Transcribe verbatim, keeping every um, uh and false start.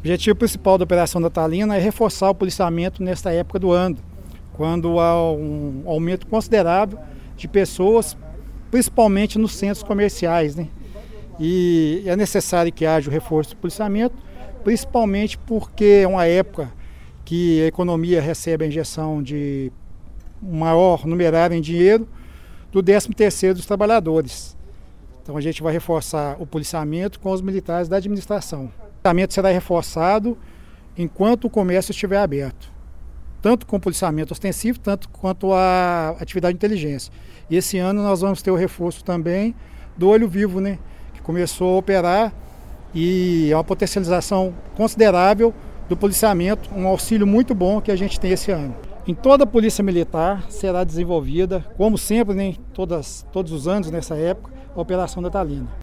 objetivo principal da Operação Natalina é reforçar o policiamento nesta época do ano, quando há um aumento considerável de pessoas, principalmente nos centros comerciais, né? E é necessário que haja o reforço do policiamento, principalmente porque é uma época que a economia recebe a injeção de maior numerário em dinheiro do décimo terceiro dos trabalhadores. Então a gente vai reforçar o policiamento com os militares da administração. O policiamento será reforçado enquanto o comércio estiver aberto, tanto com policiamento ostensivo, tanto quanto a atividade de inteligência. E esse ano nós vamos ter o reforço também do Olho Vivo, né, que começou a operar, e é uma potencialização considerável do policiamento, um auxílio muito bom que a gente tem esse ano. Em toda a Polícia Militar será desenvolvida, como sempre, né, todas, todos os anos nessa época, a Operação Natalina.